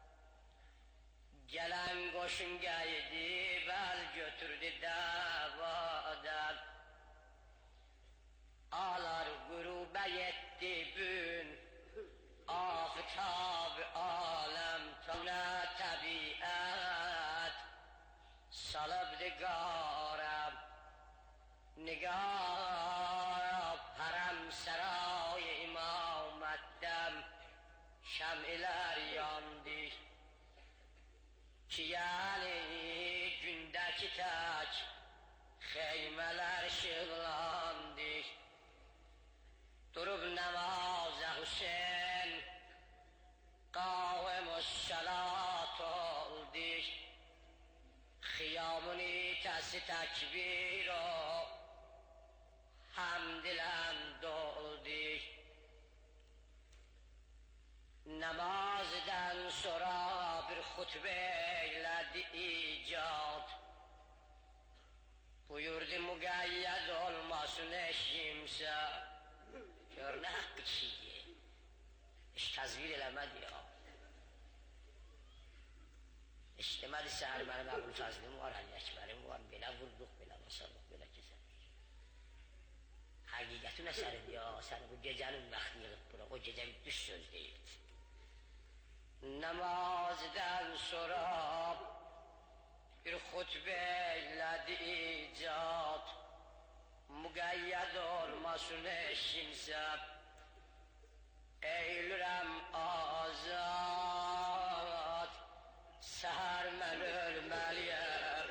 Gelen koşun geldi bel götürdü davadan Ağlar gurube yetti bün Aftab-ı alem tana tabiat Salıbdı garem Nigab harem saray imametten Şem'iler yandı Ki yani gündeki tek Xeymeler şığlandı Durub namaza Hüseyin Kavim-ü salat oldu Xiyamın itesi tekbir o Hamd ile doldu Namazdan sonra bir hutbe eyledi icat Buyurdu mugayyed olmasın eşimse Gör ne hakkı çiğdi Hiç tazvir elemedi ya İstemedi seher benim Ebu Fazlım var, Ali Ekberim var Böyle vurduk, böyle basadık, böyle keserdik Hakikatin eseridir ya Seni bu gecenin vakti yığıp bırak O gece bir düş söz değildi Namazdan sonra Bir hutbe eyledi icat Mugayyed olmasın eşinse Eylürem azat Seher men ölmeliyem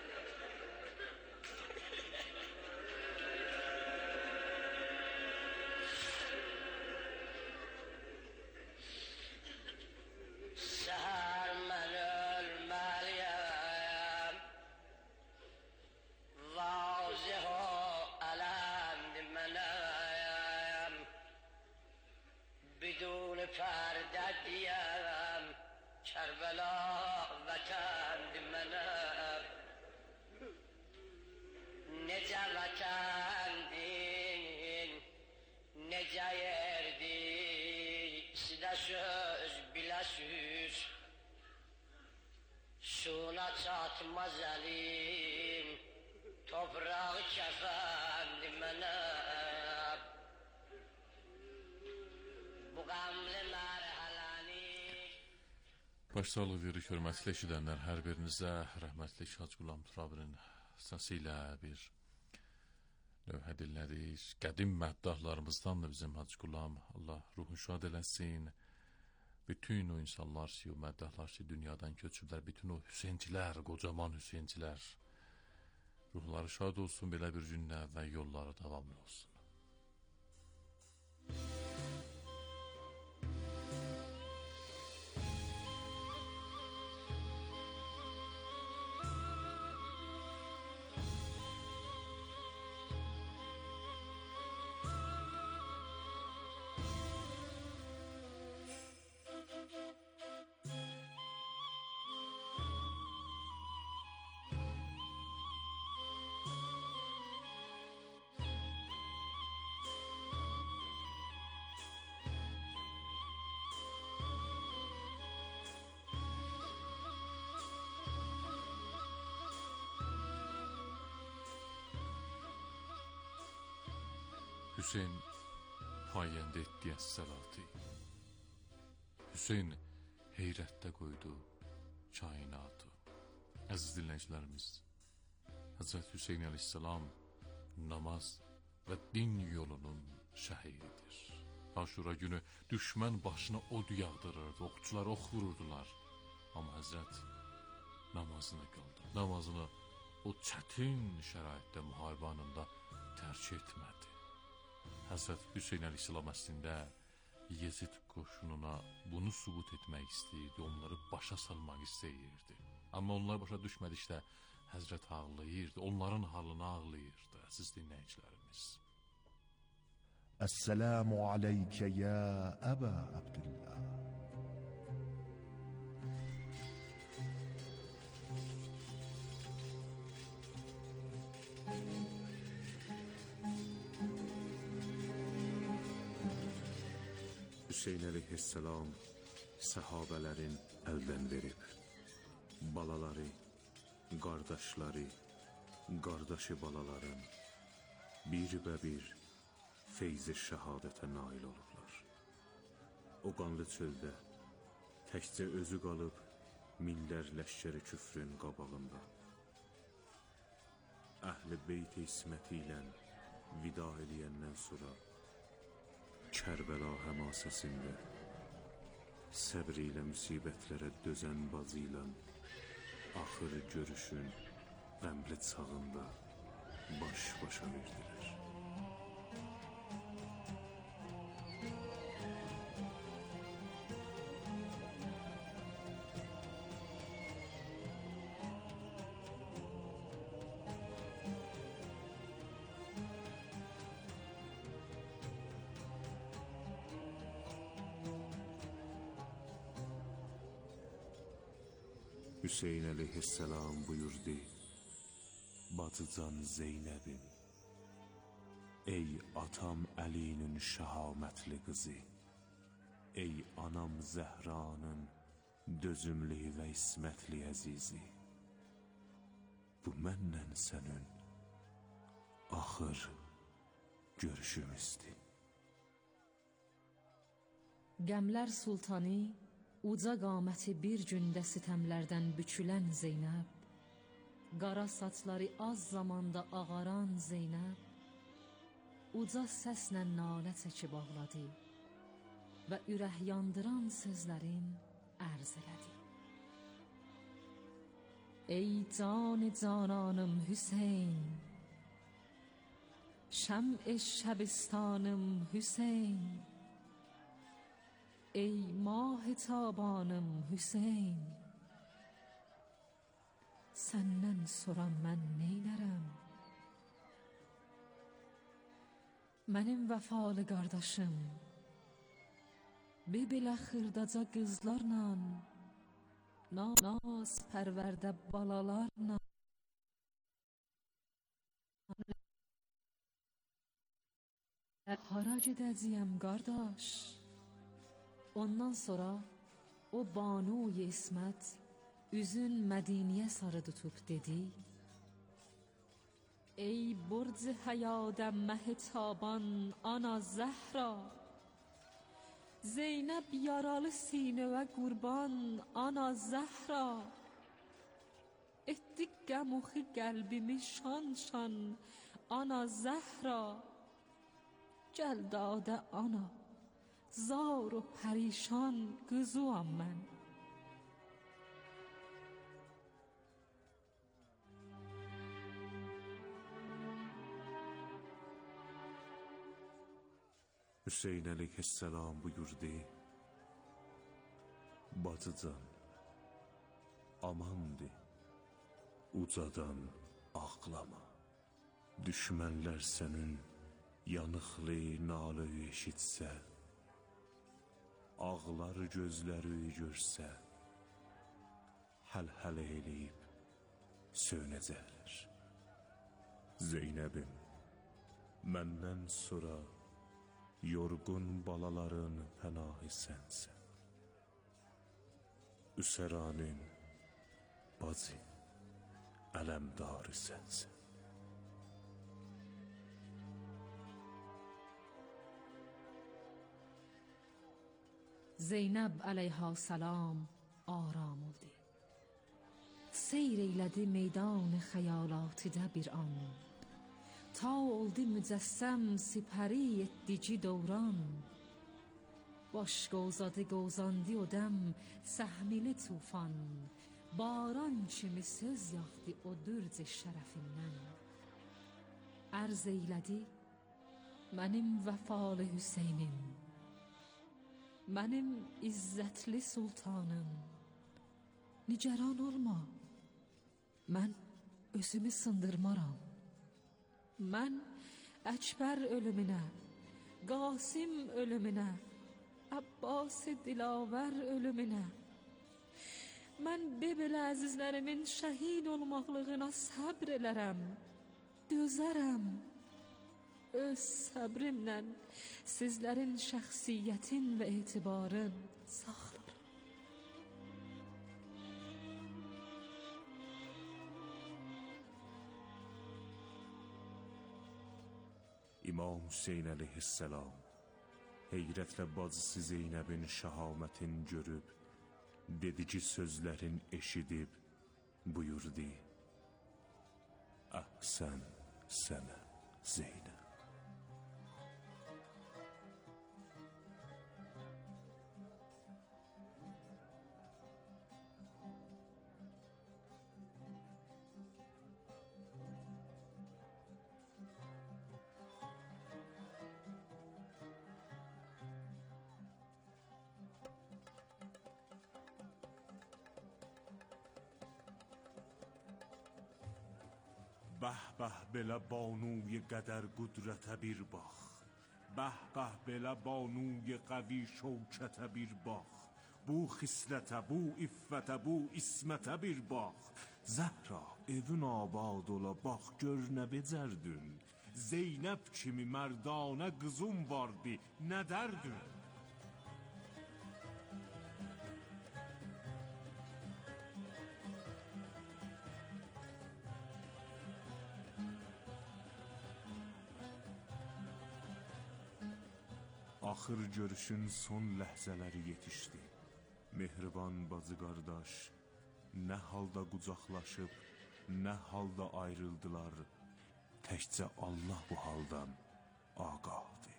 Seher men ölmeliyem Vazih-o alemdi menem Bidun perde diyem Kerbela vatendi menem Nece vatendin Nece yerdi Side söz bilesiz Suna çatmaz elim Toprağı kefendi menem Bu gamlı merhaleni Başsağlığı verir hörmətli eşidənlər, hər birinizə rəhmətli Hacı Qulam Turabinin səsi ilə bir lövhə dinlədik. Qədim məddahlarımızdan da bizim Hacı Qulam, Allah ruhunu şad eləsin. Bütün o insanlar ki, o məddahlar ki, dünyadan köçüblər, bütün o Hüseyncilər, qocaman Hüseyncilər, ruhları şad olsun, belə bir gündə və yolları davamlı olsun. Hüseyn payəndə etdi əs-səlatı. Hüseyn heyrətdə qoydu kainatı. Əziz dinləyicilərimiz, Həzrət Hüseyn əleyhissalam namaz və din yolunun şəhiridir. Aşura günü düşmən başına od yağdırırdı, oxçular ox vururdular. Amma Həzrət namazını qıldı. Namazını o çətin şəraitdə, müharibə anında tərk etmədi. Həzrət Hüseyn əleyhissalam əslində Yezid qoşununa bunu sübut etmək istəyirdi, onları başa salmaq istəyirdi. Amma onlar başa düşmədikdə Həzrət ağlayırdı, onların halına ağlayırdı, əziz dinləyicilərimiz. Əssəlamu aleykə ya Əbə Abdullah. Hüseyn əleyhissalam səhabələrin əldən verib, balaları, qardaşları, qardaşı balaların bir feyzi şəhadətə nail olublar. O qanlı çöldə təkcə özü qalıb minlər ləşkəri küfrün qabağında. Əhl-i beyt isməti ilə vida eləyəndən sonra Kərbəla həmasəsində səbr ilə müsibətlərə dözən bazı ilə axır görüşün qəmli çağında baş-başa verdilər. Hüseyn əleyhissalam buyurdu: Bacıcan Zeynəbim, ey atam Əlinin şəhamətli qızı, ey anam Zəhranın dözümlü və ismətli əzizi, bu məndən sənin axır görüşümüzdür. Qəmlər sultanı, uca qaməti bir gündə sitəmlərdən bükülən Zeynəb, qara saçları az zamanda ağaran Zeynəb, uca səslə nalə çəkib ağladı və ürək yandıran sözlərin ərz elədi. Ey can-ı cananım Hüseyn, şəm-i şəbistanım Hüseyn, ey mah tabanım Hüseyn, səndən soran mən neynərəm? Mənim vəfalı qardaşım, bibilə xırdaca qızlarla, naz pərvərdə balalarla, hara gedəcəyəm qardaş? Ondan sonra o Banu-i İsmət üzün Mədiniyə sarı tutub dedi: Ey burc həyadə məhtaban ana Zəhra, Zeynəb yaralı sinəvə qurban ana Zəhra, etdi qəmuxi qəlbimi şan-şan ana Zəhra, gəl dadə ana, zar و پریشان قضوام من. Hüseyn əleyhissalam buyurdu: Bacıcan, amandı, ucadan ağlama. Düşmənlər sənin yanıqlı naləyi eşitsə, ağlar gözləri görsə, həl-hələ eləyib sönəcəklər. Zeynəbim, məndən sonra yorğun balaların pənahı sənsən. Üsəranın bacı, ələmdarı sənsən. Zeynəb əleyha salam aram oldu. Seyr eylədi meydan xəyalatidə bir an. Ta oldu mücəssəm sipəri etdici dövran. Baş qovzadı qovzandı o dəm səhmili tufan. Baran kimi söz yağdı o dürc şərəfindən. Ərz eylədi mənim vəfalı Hüseynim, mənim izzətli sultanım. Nigaran olma, mən özümü sındırmaram. Mən Əkbər ölümünə, Qasim ölümünə, Abbas-ı Dilavər ölümünə, mən belə əzizlərimin şəhid olmaqlığına səbr elərəm, dözərəm. Öz səbrimlə sizlərin şəxsiyyətin və etibarın saxlarım. İmam Hüseyn əleyhisselam heyrətlə bacısı Zeynəbin şəhamətin görüb, dedici sözlərin eşidib, buyurdu: Əhsən sənə Zeynəb. Bəh bəh belə banuy qədər qüdrətə bir bax. Bəh bəh belə banuy qəvi şəvkətə bir bax. Bu xislətə, bu iffətə, bu ismətə bir bax. Zəhra evin abad ola bax gör nə becərdün. Zeynəb kimi mərdanə qızım vardı, nə dərdün? Axır görüşün son ləhzələri yetişdi. Mehriban bacı qardaş nə halda qucaqlaşıb, nə halda ayrıldılar. Təkcə Allah bu haldan ağahdır.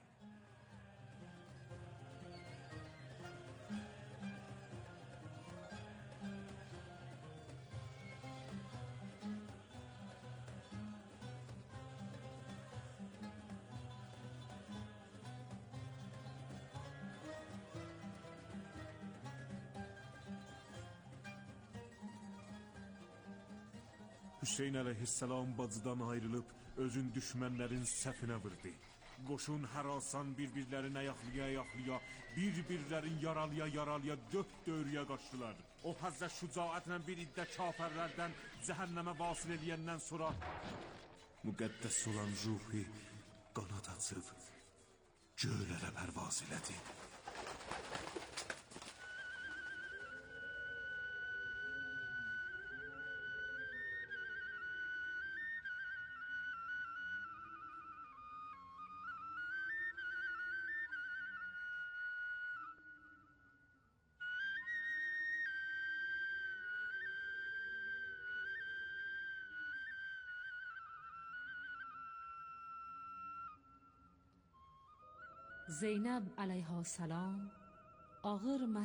Hüseyn əleyhisselam bacıdan ayrılıb özün düşmənlərin səfinə vurdu. Qoşun hərasan bir-birlərini ayaqlaya-ayaqlaya, bir-birlərin yaralaya-yaralaya dörd dövrüyə qaçdılar. O həzzə şücaətlə bir iddə kafərlərdən cəhənnəmə vasil eləyəndən sonra müqəddəs olan ruhi qanad açıb göylərə pərvaz elədi. Zeynəb əleyha salam ağır